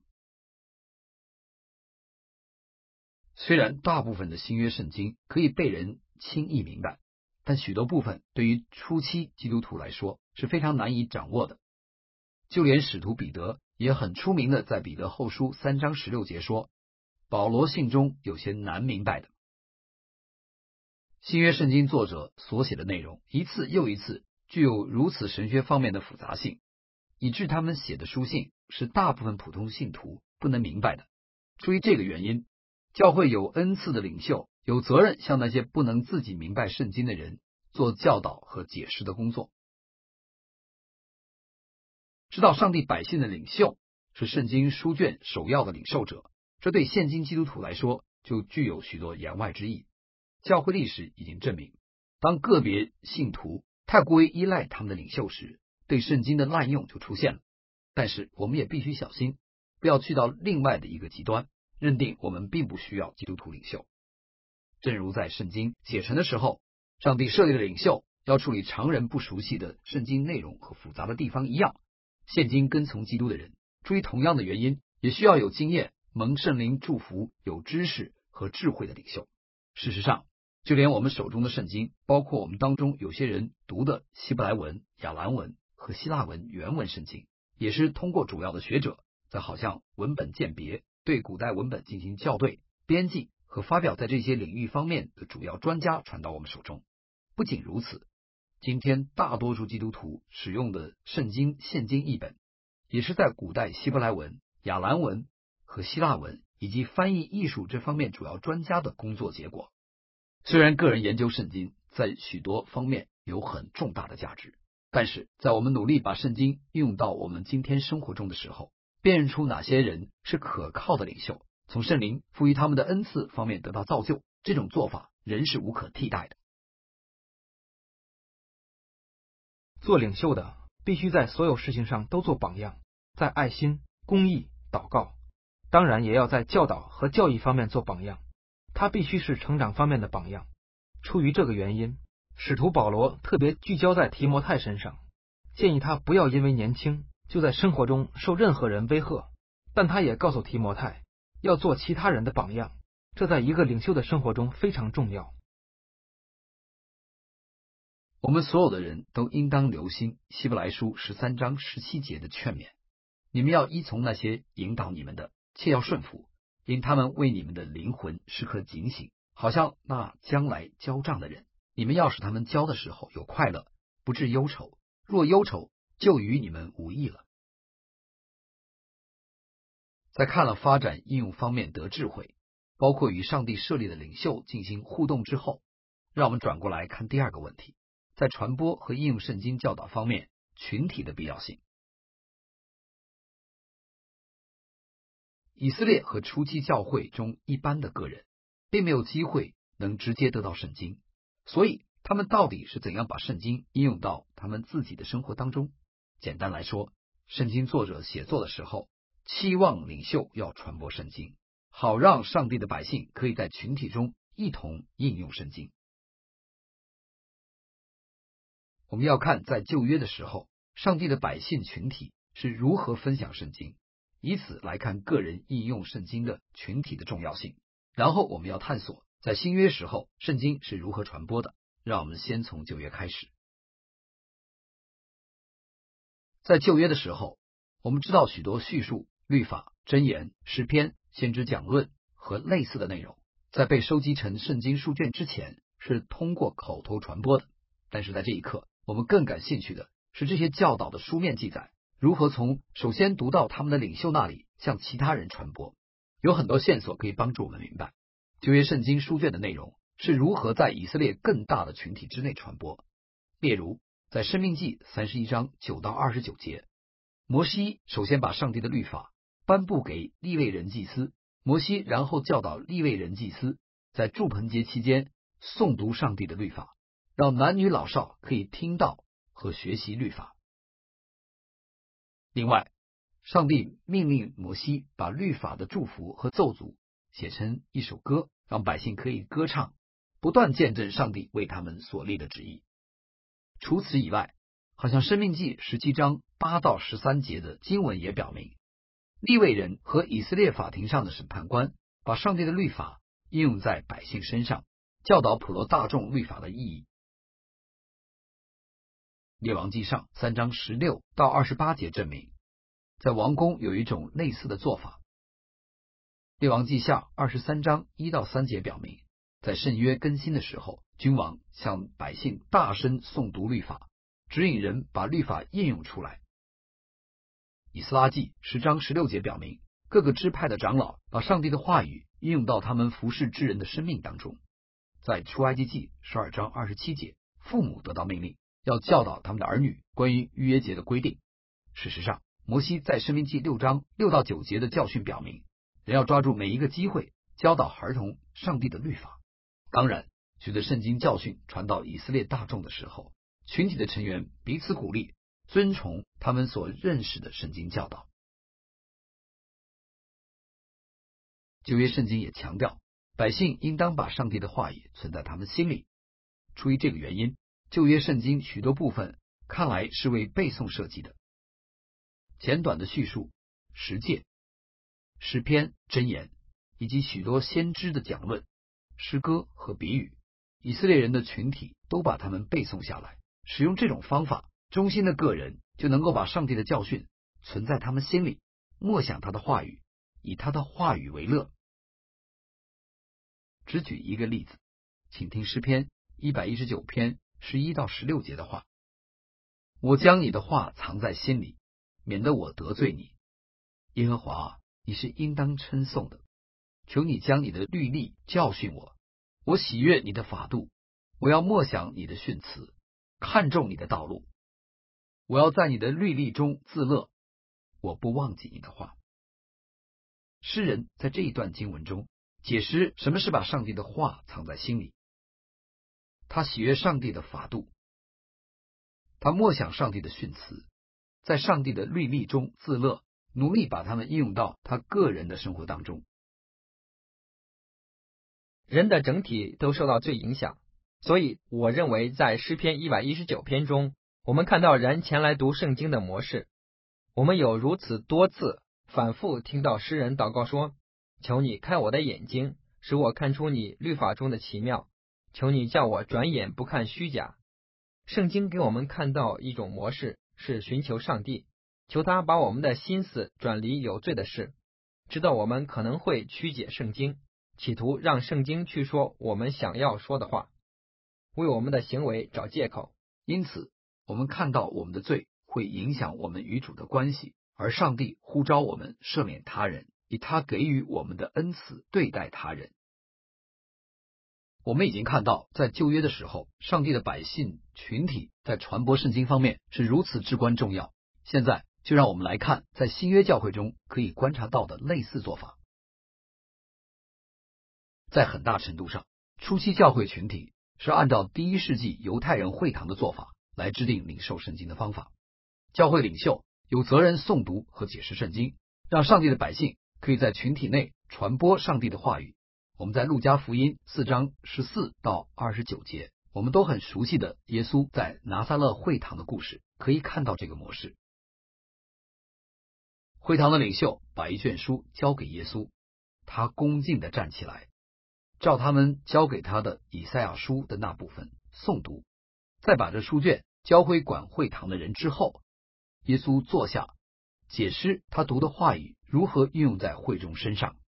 虽然大部分的新约圣经可以被人轻易明白，但许多部分对于初期基督徒来说是非常难以掌握的。就连使徒彼得也很出名的在彼得后书3章16节说，保罗信中有些难明白的。新约圣经作者所写的内容一次又一次具有如此神学方面的复杂性，以致他们写的书信是大部分普通信徒不能明白的。出于这个原因，教会有恩赐的领袖有责任向那些不能自己明白圣经的人做教导和解释的工作。知道上帝百姓的领袖是圣经书卷首要的领受者，这对现今基督徒来说就具有许多言外之意。教会历史已经证明，当个别信徒太过于依赖他们的领袖时，对圣经的滥用就出现了。但是我们也必须小心，不要去到另外的一个极端，认定我们并不需要基督徒领袖。正如在圣经写成的时候，上帝设立的领袖要处理常人不熟悉的圣经内容和复杂的地方一样，现今跟从基督的人出于同样的原因，也需要有经验、蒙圣灵祝福、有知识和智慧的领袖。事实上，就连我们手中的圣经，包括我们当中有些人读的希伯来文、亚兰文和希腊文原文圣经，也是通过主要的学者在好像文本鉴别、对古代文本进行校对、编辑和发表在这些领域方面的主要专家传到我们手中。不仅如此，今天大多数基督徒使用的圣经现今译本，也是在古代希伯来文、亚兰文和希腊文以及翻译艺术这方面主要专家的工作结果。虽然个人研究圣经在许多方面有很重大的价值，但是在我们努力把圣经运用到我们今天生活中的时候，辨认出哪些人是可靠的领袖，从圣灵赋予他们的恩赐方面得到造就， 这种做法仍是无可替代的。 做领袖的必须在所有事情上都做榜样，在爱心、公义、祷告，当然也要在教导和教义方面做榜样。他必须是成长方面的榜样。出于这个原因，使徒保罗特别聚焦在提摩太身上，建议他不要因为年轻就在生活中受任何人威吓，但他也告诉提摩太要做其他人的榜样，这在一个领袖的生活中非常重要。 我们所有的人都应当留心希伯来书13章17节的劝勉，你们要依从那些引导你们的，切要顺服，因他们为你们的灵魂时刻警醒，好像那将来交账的人。你们要使他们交的时候有快乐，不致忧愁，若忧愁，就与你们无益了。在看了发展应用方面得智慧，包括与上帝设立的领袖进行互动之后，让我们转过来看第二个问题，在传播和应用圣经教导方面，群体的必要性。以色列和初期教会中一般的个人，并没有机会能直接得到圣经，所以他们到底是怎样把圣经应用到他们自己的生活当中？简单来说，圣经作者写作的时候，期望领袖要传播圣经，好让上帝的百姓可以在群体中一同应用圣经。我们要看在旧约的时候，上帝的百姓群体是如何分享圣经，以此来看个人应用圣经的群体的重要性。然后我们要探索在新约时候圣经是如何传播的。让我们先从旧约开始。在旧约的时候，我们知道许多叙述、律法、箴言、诗篇、先知讲论和类似的内容，在被收集成圣经书卷之前是通过口头传播的。但是在这一刻，我们更感兴趣的是这些教导的书面记载如何从首先读到他们的领袖那里向其他人传播。有很多线索可以帮助我们明白旧约圣经书卷的内容是如何在以色列更大的群体之内传播。例如在申命记31章9到29节，摩西首先把上帝的律法颁布给利未人祭司，摩西然后教导利未人祭司在住棚节期间诵读上帝的律法，让男女老少可以听到和学习律法。另外，上帝命令摩西把律法的祝福和奏诅写成一首歌，让百姓可以歌唱，不断见证上帝为他们所立的旨意。除此以外，好像申命记17章8到13节的经文也表明，利未人和以色列法庭上的审判官把上帝的律法应用在百姓身上，教导普罗大众律法的意义。列王记上3章16到28节证明，在王宫有一种类似的做法。列王记下23章1到3节表明，在圣约更新的时候，君王向百姓大声诵读律法，指引人把律法应用出来。以斯拉记10章16节表明，各个支派的长老把上帝的话语应用到他们服侍之人的生命当中。在出埃及记12章27节，父母得到命令要教导他们的儿女关于逾越节的规定。事实上，摩西在申命记6章6到9节的教训表明，人要抓住每一个机会教导儿童上帝的律法。当然，随着圣经教训传到以色列大众的时候，群体的成员彼此鼓励，遵从他们所认识的圣经教导。旧约圣经也强调，百姓应当把上帝的话语存在他们心里。出于这个原因，旧约圣经许多部分看来是为背诵设计的。简短的叙述、实践、诗篇、箴言以及许多先知的讲论、诗歌和比喻，以色列人的群体都把它们背诵下来。使用这种方法，忠心的个人就能够把上帝的教训存在他们心里，默想他的话语，以他的话语为乐。只举一个例子，请听诗篇119篇11到16节的话：我将你的话藏在心里，免得我得罪你。耶和华啊，你是应当称颂的，求你将你的律例教训我。我喜悦你的法度，我要默想你的训词，看重你的道路。我要在你的律例中自乐，我不忘记你的话。诗人在这一段经文中解释什么是把上帝的话藏在心里。他喜悦上帝的法度，他默想上帝的训词，在上帝的律例中自乐，努力把它们应用到他个人的生活当中。 人的整体都受到罪影响，所以我认为在诗篇119篇中，我们看到人前来读圣经的模式。我们有如此多次反复听到诗人祷告说，求你开我的眼睛，使我看出你律法中的奇妙，求你叫我转眼不看虚假。圣经给我们看到一种模式，是寻求上帝，求他把我们的心思转离有罪的事，知道我们可能会曲解圣经，企图让圣经去说我们想要说的话，为我们的行为找借口。 因此我们看到我们的罪会影响我们与主的关系，而上帝呼召我们赦免他人，以他给予我们的恩赐对待他人。我们已经看到，在旧约的时候，上帝的百姓群体在传播圣经方面是如此至关重要。现在就让我们来看在新约教会中可以观察到的类似做法。在很大程度上，初期教会群体是按照第1世纪犹太人会堂的做法来制定领受圣经的方法。教会领袖有责任诵读和解释圣经，让上帝的百姓可以在群体内传播上帝的话语。我们在路加福音4章14到29节，我们都很熟悉的耶稣在拿撒勒会堂的故事，可以看到这个模式。会堂的领袖把一卷书交给耶稣，他恭敬地站起来，照他们交给他的以赛亚书的那部分诵读，再把这书卷交回管会堂的人之后，耶稣坐下，解释他读的话语如何运用在会众身上。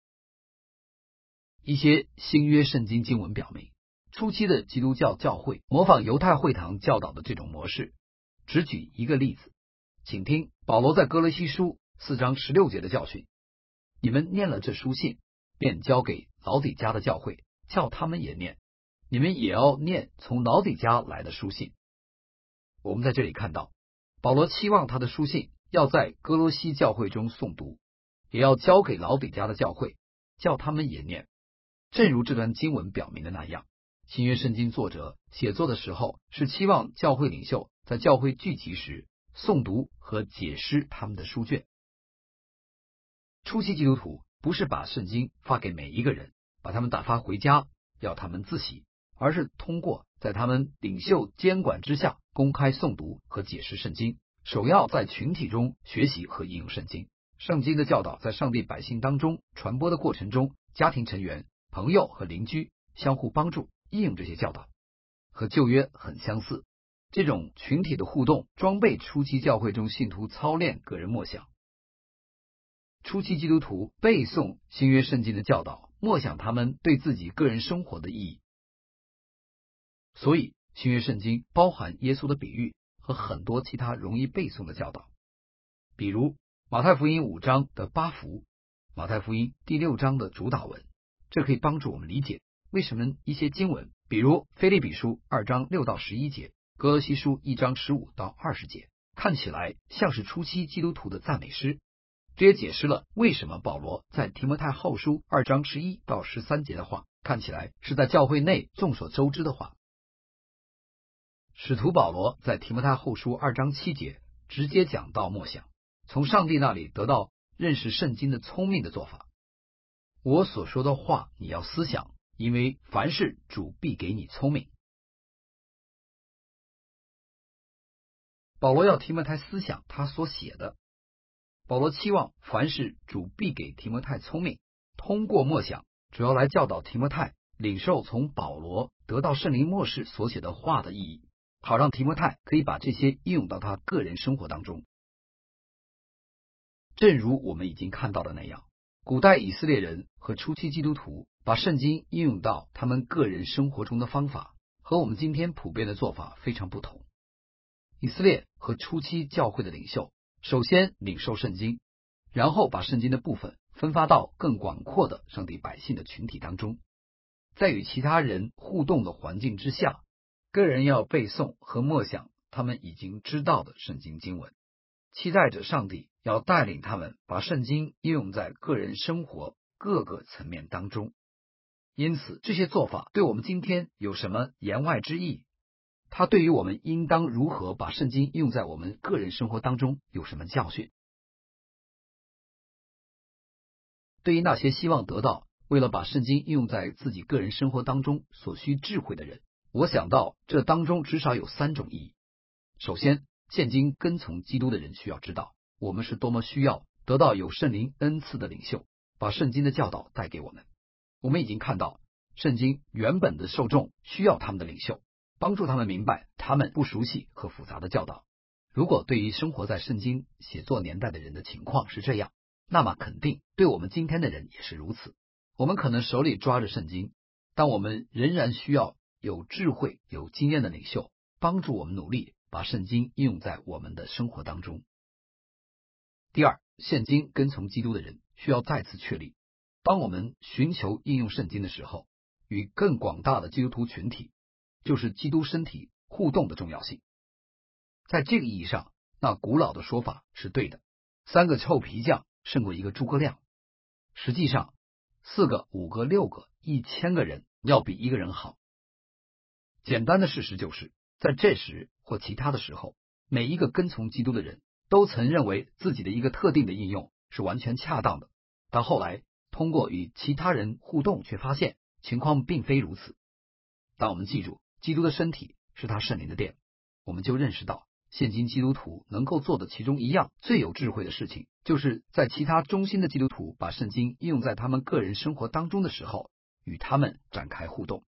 一些新约圣经经文表明，初期的基督教教会模仿犹太会堂教导的这种模式。只举一个例子，请听保罗在哥罗西书4章16节的教训：你们念了这书信，便交给老底嘉的教会，叫他们也念，你们也要念从老底嘉来的书信。我们在这里看到，保罗期望他的书信要在哥罗西教会中诵读，也要交给老底嘉的教会，叫他们也念。正如这段经文表明的那样，新约圣经作者写作的时候是期望教会领袖在教会聚集时诵读和解释他们的书卷。初期基督徒不是把圣经发给每一个人，把他们打发回家要他们自习，而是通过在他们领袖监管之下公开诵读和解释圣经，首要在群体中学习和应用圣经。圣经的教导在上帝百姓当中传播的过程中，家庭成员、朋友和邻居相互帮助应用这些教导，和旧约很相似。这种群体的互动装备初期教会中信徒操练个人默想。初期基督徒背诵新约圣经的教导，默想他们对自己个人生活的意义。所以新约圣经包含耶稣的比喻和很多其他容易背诵的教导，比如马太福音5章的八福，马太福音第6章的主导文。这可以帮助我们理解为什么一些经文，比如腓立比书2章6到11节，哥罗西书1章15到20节，看起来像是初期基督徒的赞美诗。这也解释了为什么保罗在提摩太后书2章11到13节的话，看起来是在教会内众所周知的话。使徒保罗在提摩太后书2章7节直接讲到默想，从上帝那里得到认识圣经的聪明的做法。我所说的话你要思想，因为凡事主必给你聪明。保罗要提摩太思想他所写的，保罗期望凡事主必给提摩太聪明，通过默想主要来教导提摩太领受从保罗得到圣灵默示所写的话的意义，好让提摩太可以把这些应用到他个人生活当中。正如我们已经看到的那样，古代以色列人和初期基督徒把圣经应用到他们个人生活中的方法和我们今天普遍的做法非常不同。以色列和初期教会的领袖首先领受圣经，然后把圣经的部分分发到更广阔的上帝百姓的群体当中。在与其他人互动的环境之下，个人要背诵和默想他们已经知道的圣经经文，期待着上帝要带领他们把圣经应用在个人生活、 各个层面当中。因此，这些做法对我们今天有什么言外之意？它对于我们应当如何把圣经用在我们个人生活当中有什么教训？对于那些希望得到为了把圣经应用在自己个人生活当中所需智慧的人，我想到这当中至少有3种意义。首先，现今跟从基督的人需要知道，我们是多么需要得到有圣灵恩赐的领袖，把圣经的教导带给我们。我们已经看到，圣经原本的受众需要他们的领袖，帮助他们明白他们不熟悉和复杂的教导。如果对于生活在圣经写作年代的人的情况是这样，那么肯定对我们今天的人也是如此。我们可能手里抓着圣经，但我们仍然需要有智慧、有经验的领袖，帮助我们努力把圣经应用在我们的生活当中。第二，现今跟从基督的人需要再次确立，当我们寻求应用圣经的时候，与更广大的基督徒群体，就是基督身体互动的重要性。在这个意义上，那古老的说法是对的，3个臭皮匠胜过1个诸葛亮。实际上，4个、5个、6个、1000个人要比1个人好。简单的事实就是，在这时或其他的时候，每一个跟从基督的人都曾认为自己的一个特定的应用是完全恰当的，但后来通过与其他人互动，却发现情况并非如此。当我们记住基督的身体是他圣灵的殿，我们就认识到，现今基督徒能够做的其中一样最有智慧的事情，就是在其他忠心的基督徒把圣经应用在他们个人生活当中的时候，与他们展开互动。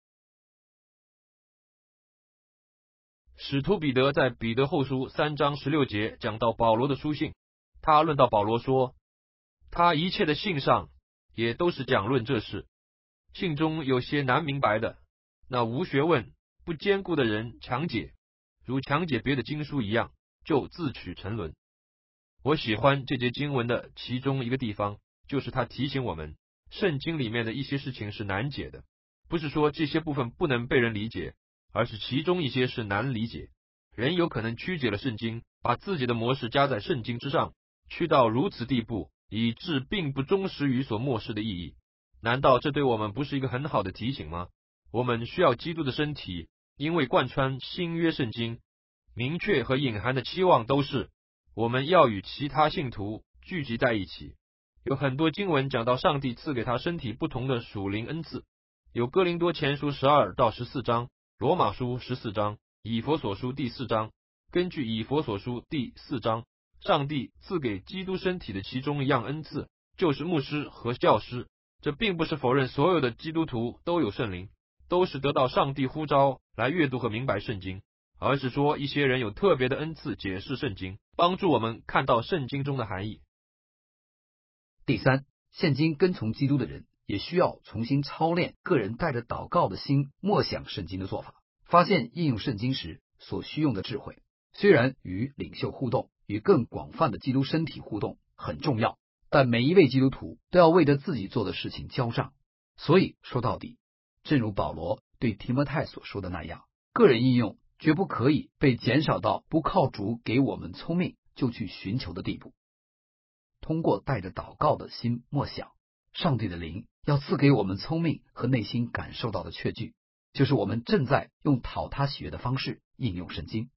使徒彼得在彼得后书3章16节讲到保罗的书信，他论到保罗说，他一切的信上也都是讲论这事，信中有些难明白的，那无学问不坚固的人强解，如强解别的经书一样，就自取沉沦。我喜欢这节经文的其中一个地方，就是他提醒我们，圣经里面的一些事情是难解的，不是说这些部分不能被人理解，而是其中一些是难理解。人有可能曲解了圣经，把自己的模式加在圣经之上，去到如此地步，以致并不忠实于所漠视的意义。难道这对我们不是一个很好的提醒吗？我们需要基督的身体，因为贯穿新约圣经，明确和隐含的期望都是我们要与其他信徒聚集在一起。有很多经文讲到上帝赐给他身体不同的属灵恩赐，有哥林多前书12到14章，罗马书14章，以弗所书第4章。根据以弗所书第4章，上帝赐给基督身体的其中一样恩赐，就是牧师和教师。这并不是否认所有的基督徒都有圣灵，都是得到上帝呼召来阅读和明白圣经，而是说一些人有特别的恩赐解释圣经，帮助我们看到圣经中的含义。 第三，现今跟从基督的人也需要重新操练个人带着祷告的心默想圣经的做法，发现应用圣经时所需用的智慧。虽然与领袖互动，与更广泛的基督身体互动很重要，但每一位基督徒都要为着自己做的事情交账。所以说到底，正如保罗对提摩太所说的那样，个人应用绝不可以被减少到不靠主给我们聪明就去寻求的地步。通过带着祷告的心默想，上帝的灵要赐给我们聪明和内心感受到的确据，就是我们正在用讨他喜悦的方式应用圣经。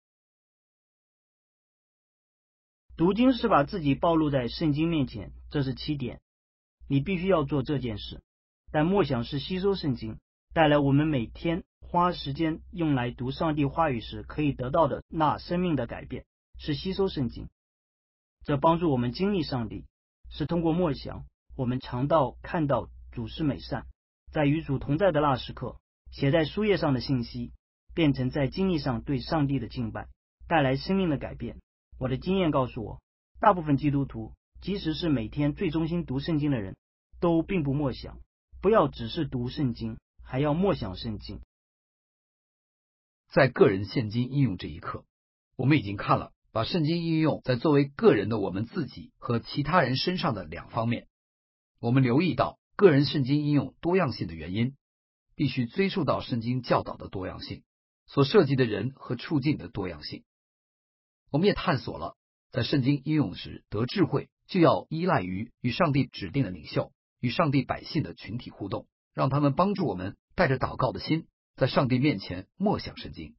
读经是把自己暴露在圣经面前，这是7点，你必须要做这件事。但默想是吸收圣经，带来我们每天花时间用来读上帝话语时可以得到的那生命的改变，是吸收圣经。这帮助我们经历上帝，是通过默想，我们尝到看到主是美善，在与主同在的那时刻，写在书页上的信息，变成在经历上对上帝的敬拜，带来生命的改变。我的经验告诉我，大部分基督徒，即使是每天最忠心读圣经的人，都并不默想。不要只是读圣经，还要默想圣经。 在个人现今应用这一课，我们已经看了把圣经应用在作为个人的我们自己和其他人身上的2方面。我们留意到个人圣经应用多样性的原因，必须追溯到圣经教导的多样性，所涉及的人和处境的多样性。我们也探索了在圣经应用时得智慧就要依赖于与上帝指定的领袖， 与上帝百姓的群体互动，让他们帮助我们带着祷告的心，在上帝面前默想圣经。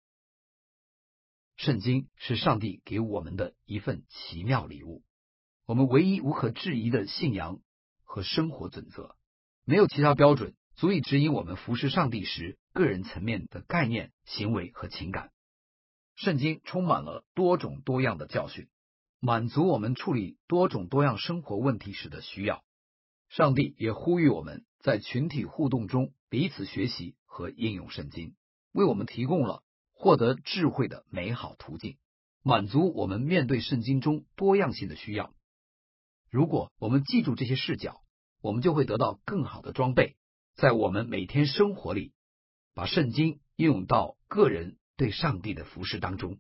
圣经是上帝给我们的一份奇妙礼物，我们唯一无可置疑的信仰和生活准则，没有其他标准足以指引我们服侍上帝时个人层面的概念、行为和情感。圣经充满了多种多样的教训，满足我们处理多种多样生活问题时的需要。上帝也呼吁我们在群体互动中彼此学习和应用圣经，为我们提供了获得智慧的美好途径，满足我们面对圣经中多样性的需要。如果我们记住这些视角，我们就会得到更好的装备，在我们每天生活里，把圣经应用到个人对上帝的服事当中。